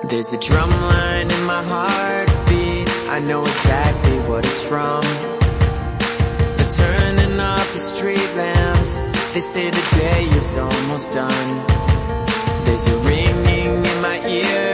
There's a drum line in my heartbeat, I know exactly what it's from. The turning off the street lamps, they say the day is almost done. There's a ringing in my ear,